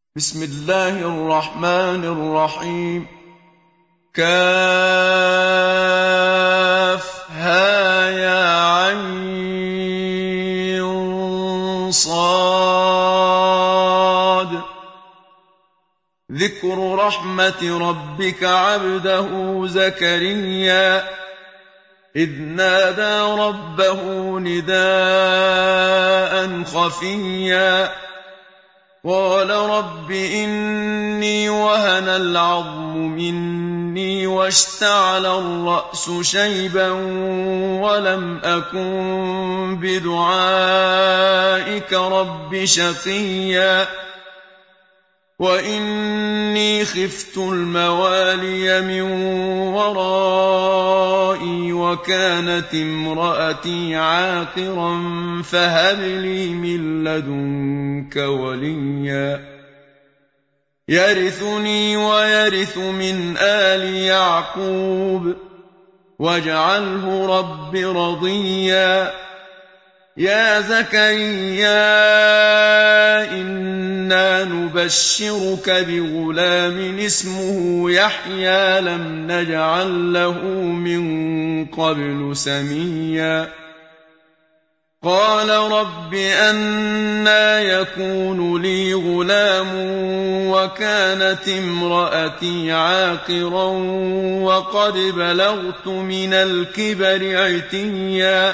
بسم الله الرحمن الرحيم. كافها يا عين صاد. ذكر رحمة ربك عبده زكريا إذ نادى ربه نداء خفيا قال رب إني وهن العظم مني واشتعل الرأس شيبا ولم أكن بدعائك رب شقيا وإني خفت الموالي من ورائي وكانت امرأتي عاقرا فهب لي من لدنك وليا يرثني ويرث من آل يعقوب واجعله رب رضيا يا زكريا إنا نبشرك بغلام اسمه يحيى لم نجعل له من قبل سميا قال رب أنى يكون لي غلام وكانت امرأتي عاقرا وقد بلغت من الكبر عتيا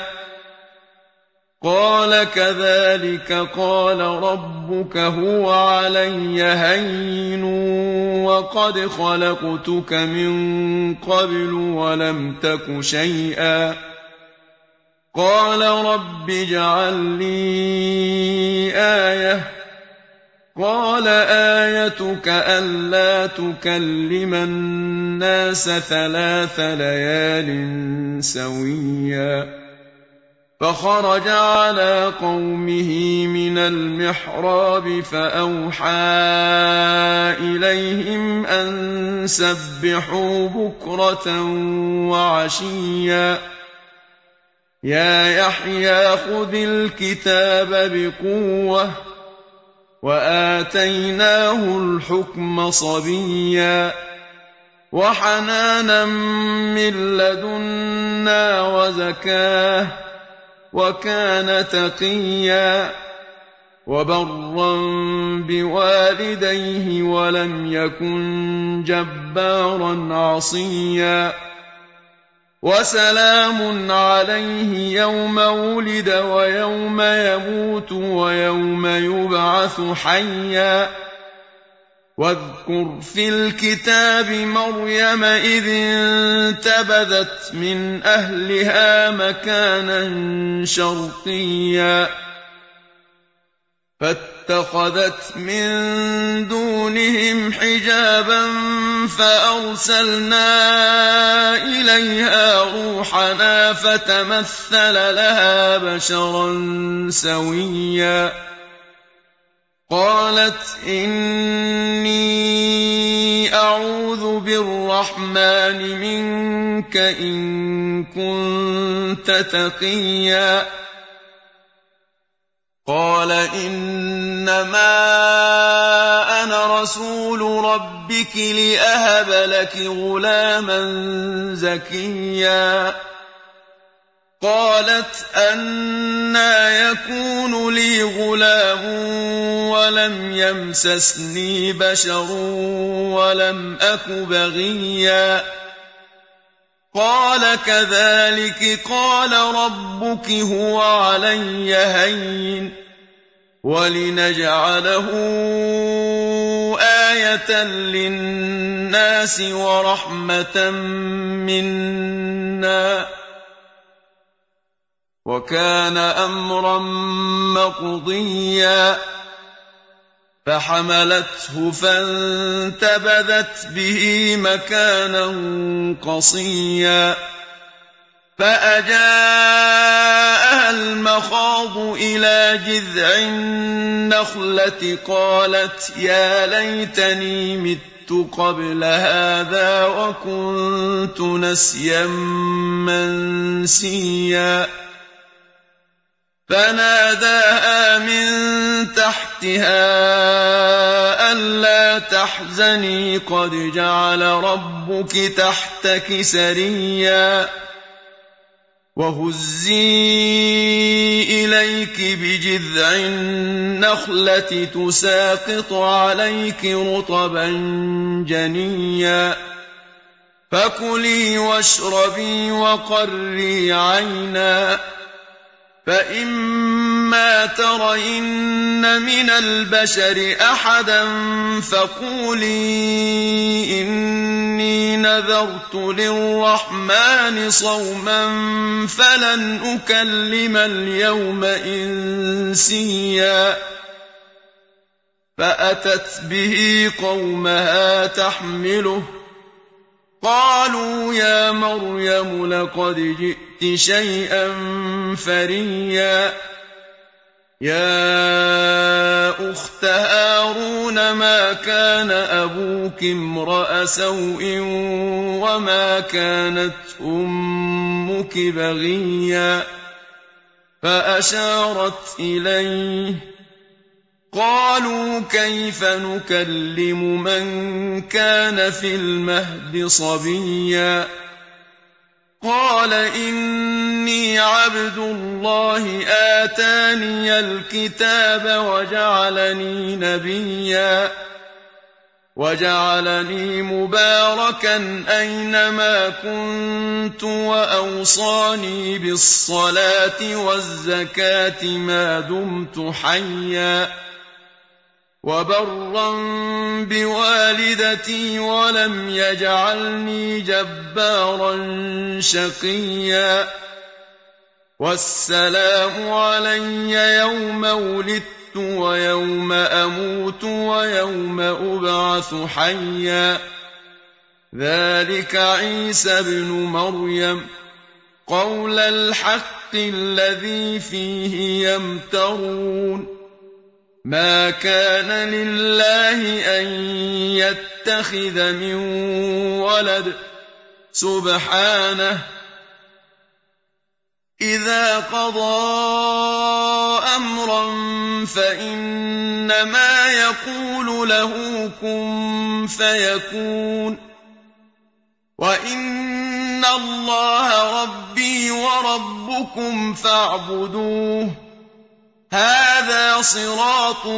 قال كذلك قال ربك هو علي هين وقد خلقتك من قبل ولم تك شيئا قال رب اجعل لي آية قال آيتك ألا تكلم الناس 3 ليال سويا فخرج على قومه من المحراب فأوحى إليهم أن سبحوا بكرة وعشيا يا يحيى خذ الكتاب بقوة وآتيناه الحكم صبيا وحنانا من لدنا وزكاه وكان تقيا وبرا بوالديه ولم يكن جبارا عصيا وسلام عليه يوم ولد ويوم يموت ويوم يبعث حيا واذكر في الكتاب مريم إذ انتبذت من أهلها مكانا شرقيا فاتخذت من دونهم حجابا فأرسلنا إليها روحنا فتمثل لها بشرا سويا قالت إني أعوذ بالرحمن منك إن كنت تقيا قال إنما أنا رسول ربك لأهب لك غلاما زكيا قالت أنى يكون لي غلام ولم يمسسني بشر ولم أك بغيا قال كذلك قال ربك هو علي هين ولنجعله آية للناس ورحمة منا وكان أمرا مقضيا فحملته فانتبذت به مكانا قصيا فأجاءها المخاض إلى جذع النخلة قالت يا ليتني مت قبل هذا وكنت نسيا منسيا فناداها من تحتها ألا تحزني قد جعل ربك تحتك سريا وهزي إليك بجذع النخلة تساقط عليك رطبا جنيا فكلي واشربي وقري عينا فإما ترين من البشر أحدا فقولي إني نذرت للرحمن صوما فلن أكلم اليوم إنسيا فأتت به قومها تحمله قالوا يا مريم لقد جئت شيئا فريا يا أخت هارون ما كان أبوك امرأ سوء وما كانت أمك بغيا فأشارت إليه قالوا كيف نكلم من كان في المهد صبيا قال إني عبد الله آتاني الكتاب وجعلني نبيا وجعلني مباركا أينما كنت وأوصاني بالصلاة والزكاة ما دمت حيا وبرا بوالدتي ولم يجعلني جبارا شقيا والسلام علي يوم ولدت ويوم أموت ويوم أبعث حيا ذلك عيسى ابن مريم قول الحق الذي فيه يمترون ما كان لله أن يتخذ من ولد سبحانه إذا قضى أمرا فإنما يقول له كن فيكون وإن الله ربي وربكم فاعبدوه هذا صراط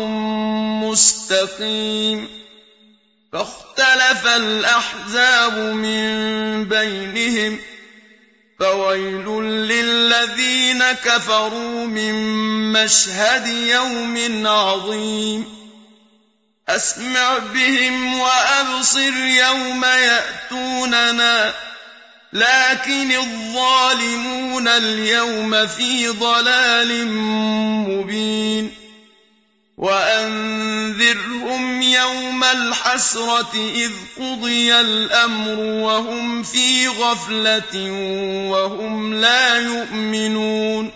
مستقيم فاختلف الأحزاب من بينهم فويل للذين كفروا من مشهد يوم عظيم أسمع بهم وأبصر يوم يأتوننا لكن الظالمون اليوم في ضلال مبين وأنذرهم يوم الحسرة إذ قضي الأمر وهم في غفلة وهم لا يؤمنون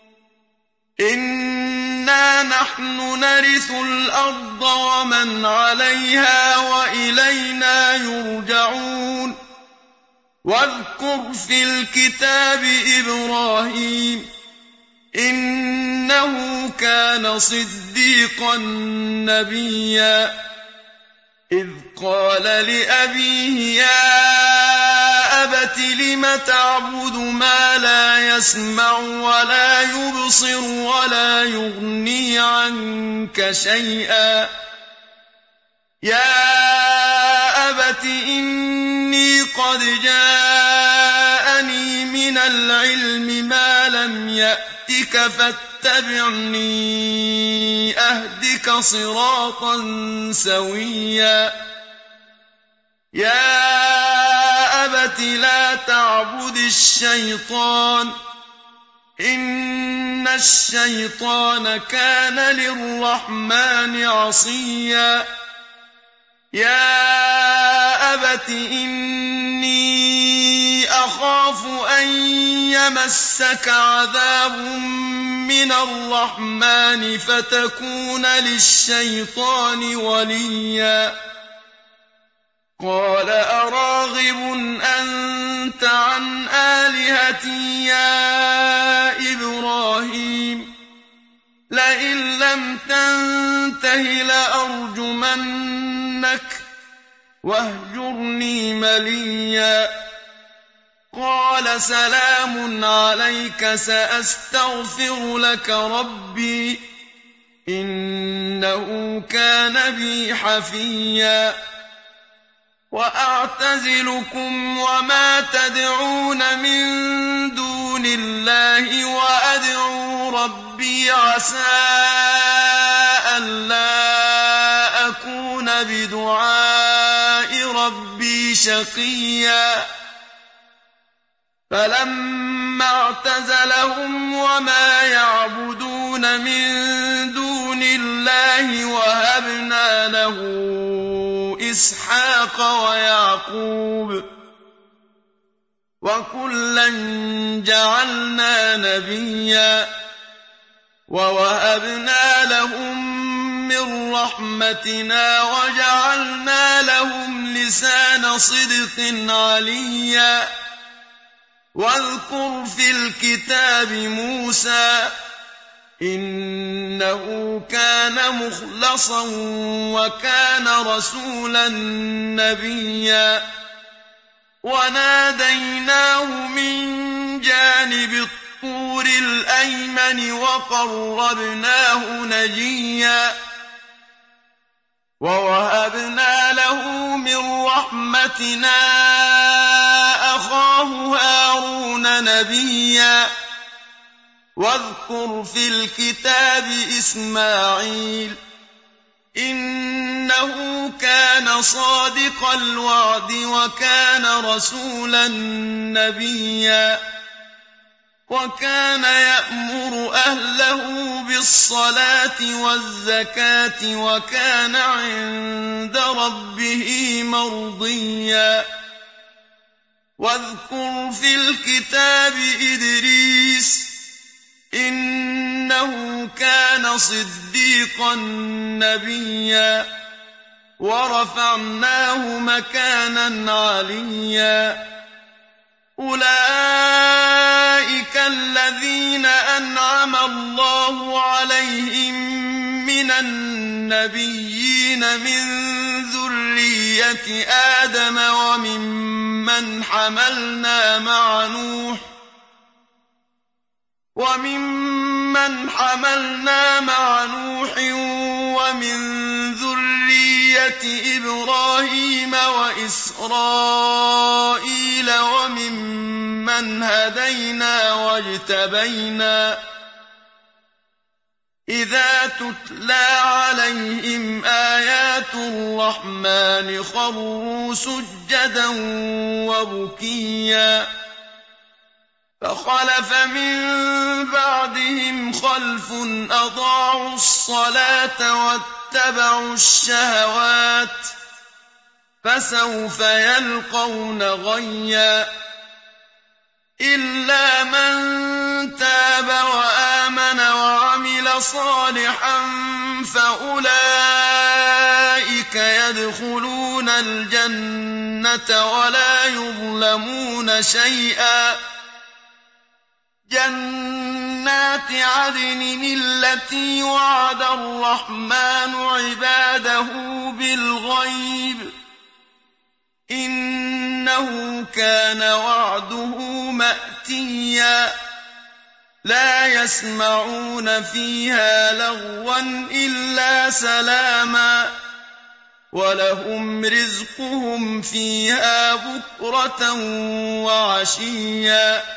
إنا نحن نرث الأرض ومن عليها وإلينا يرجعون واذكر في الكتاب إبراهيم إنه كان صديقا نبيا إذ قال لأبيه يا أبت لم تعبد ما لا يسمع ولا يبصر ولا يغني عنك شيئا يا أبت إني قد جاءني من العلم ما لم يأتك فاتبعني أهدك صراطا سويا يا أبت لا تعبد الشيطان إن الشيطان كان للرحمن عصيا يا أبت إني أخاف أن يمسك عذاب من الرحمن فتكون للشيطان وليا قال أراغب أنت عن آلهتي يا إبراهيم لم تنته لأرجمنك واهجرني مليا قال سلام عليك سأستغفر لك ربي إنه كان بي حفيا وأعتزلكم وما تدعون من دون الله وأدعو ربي عسى ألا أكون بدعاء ربي شقيا فلما اعتزلهم وما يعبدون من دون الله وهبنا له إسحاق ويعقوب وكلا جعلنا نبيا ووهبنا لهم من رحمتنا وجعلنا لهم لسان صدق عليا واذكر في الكتاب موسى إنه كان مخلصا وكان رسولا نبيا وناديناه من جانب الطور الأيمن وقربناه نجيا ووهبنا له من رحمتنا أخاه هارون نبيا واذكر في الكتاب إسماعيل إنه كان صادق الوعد وكان رسولا نبيا وكان يأمر أهله بالصلاة والزكاة وكان عند ربه مرضيا واذكر في الكتاب إدريس إنه كان صديقا نبيا ورفعناه مكانا عليا أولئك الذين أنعم الله عليهم من النبيين من ذرية آدم وممن حملنا مع نوح ومن ذرية إبراهيم وإسرائيل وممن هدينا واجتبينا إذا تتلى عليهم آيات الرحمن خروا سجدا وبكيا فخلف من بعدهم خلف أضاعوا الصلاة واتبعوا الشهوات فسوف يلقون غيا إلا من تاب وآمن وعمل صالحا فأولئك يدخلون الجنة ولا يظلمون شيئا جنات عدن التي وعد الرحمن عباده بالغيب إنه كان وعده مأتيا لا يسمعون فيها لغوا إلا سلاما ولهم رزقهم فيها بكرة وعشيا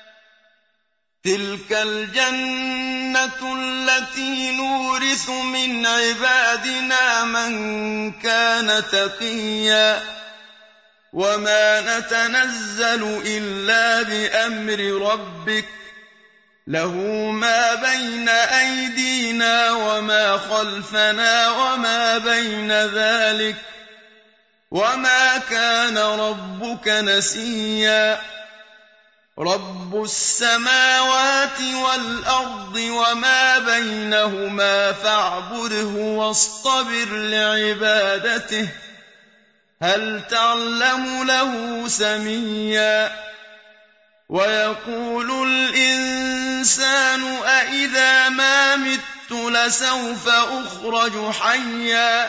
تلك الجنة التي نورث من عبادنا من كان تقيا وما نتنزل إلا بأمر ربك له ما بين أيدينا وما خلفنا وما بين ذلك وما كان ربك نسيا رب السماوات والأرض وما بينهما فاعبده واصطبر لعبادته هل تعلم له سميا ويقول الإنسان أإذا ما مت لسوف أخرج حيا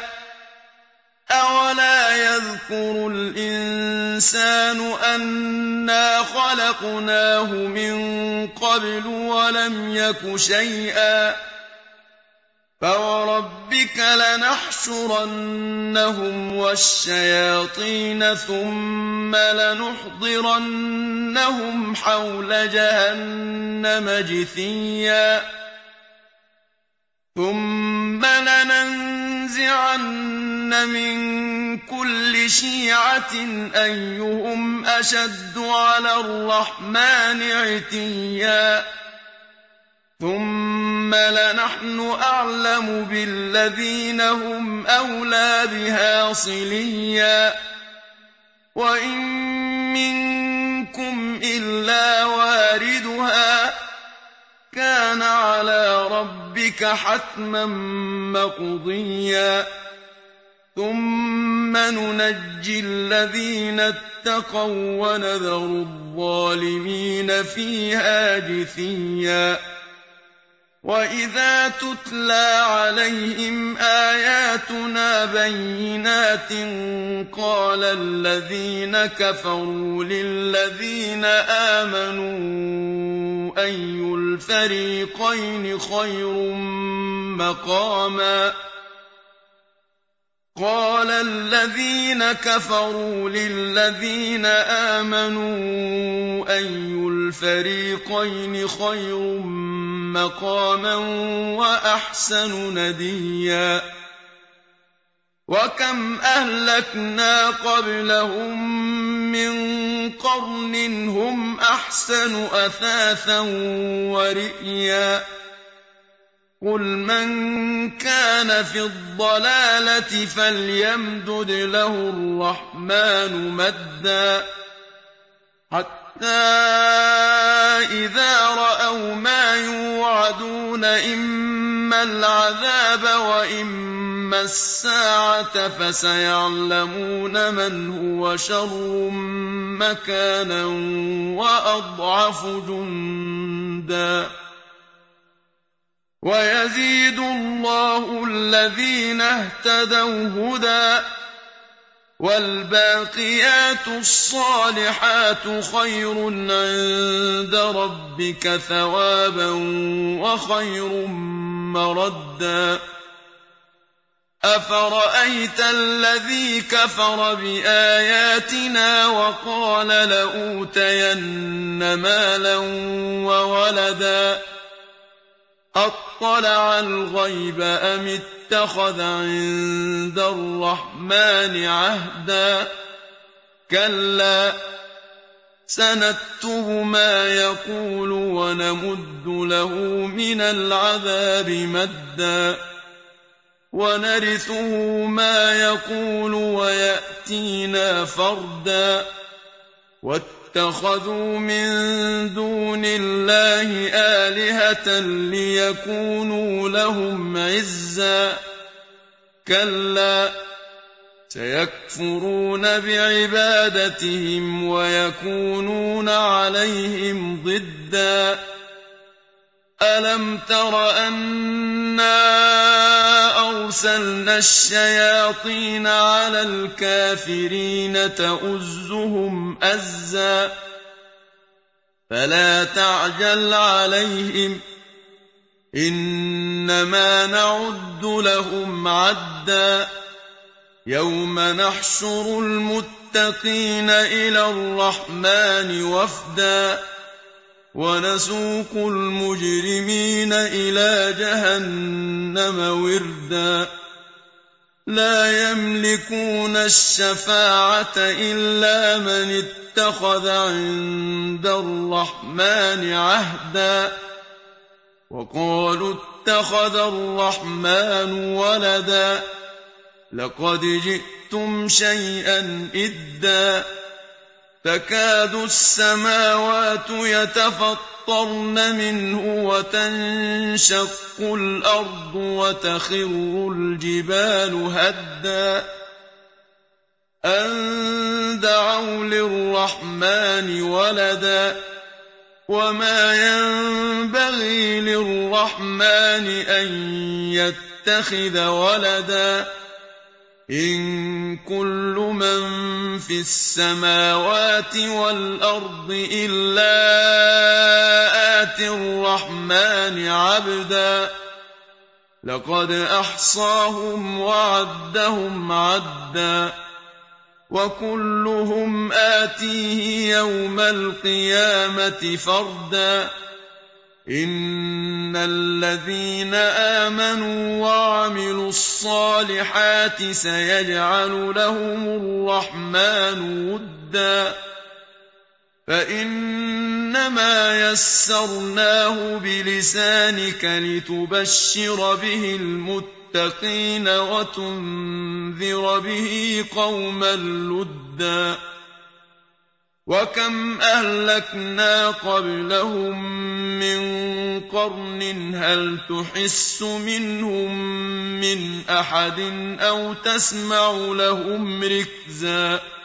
أولا يذكر الإنسان أنا خلقناه من قبل ولم يك شيئا فوربك لنحشرنهم والشياطين ثم لنحضرنهم حول جهنم جثيا ثم لننزعن من كل شيعة أيهم أشد على الرحمن عتيا ثم لنحن أعلم بالذين هم أولى بها صليا وإن منكم إلا واردها كان على ربك حتما مقضيا ثم ننجي الذين اتقوا ونذر الظالمين فيها جثيا وإذا تتلى عليهم آياتنا بينات قال الذين كفروا للذين آمنوا أي الفريقين خير مقاما قال الذين كفروا للذين آمنوا أي الفريقين خير مقاما وأحسن نديا وكم أهلكنا قبلهم من قرن هم أحسن أثاثا ورئيا قل من كان في الضلالة فليمدد له الرحمن مدا حتى إذا رأوا ما يوعدون إما العذاب وإما الساعة فسيعلمون من هو شر مكانا وأضعف جندا ويزيد الله الذين اهتدوا هدى والباقيات الصالحات خير عند ربك ثوابا وخير مردا أفرأيت الذي كفر بآياتنا وقال لأوتين مالا وولدا أطلع الغيب أم اتخذ عند الرحمن عهدا كلا سنكتب ما يقول ونمد له من العذاب مدا ونرثه ما يقول ويأتينا فردا واتخذوا من دون الله آلهة ليكونوا لهم عزا كلا سيكفرون بعبادتهم ويكونون عليهم ضدا ألم تر أنا أرسلنا الشياطين على الكافرين تؤزهم أزا فلا تعجل عليهم إنما نعد لهم عدا يوم نحشر المتقين إلى الرحمن وفدا ونسوق المجرمين إلى جهنم وردا لا يملكون الشفاعة إلا من اتخذ عند الرحمن عهدا وقالوا اتخذ الرحمن ولدا لقد جئتم شيئا إدا تكاد السماوات يتفطرن منه وتنشق الأرض وتخر الجبال هدا أن دعوا للرحمن ولدا وما ينبغي للرحمن أن يتخذ ولدا إن كل من في السماوات والأرض إلا آتي الرحمن عبدا لقد أحصاهم وعدهم عدا وكلهم آتيه يوم القيامة فردا إن الذين آمنوا وعملوا الصالحات سيجعل لهم الرحمن ودا فإنما يسرناه بلسانك لتبشر به المتقين وتنذر به قوما لدا وكم أهلكنا قبلهم من قرن هل تحس منهم من أحد أو تسمع لهم ركزا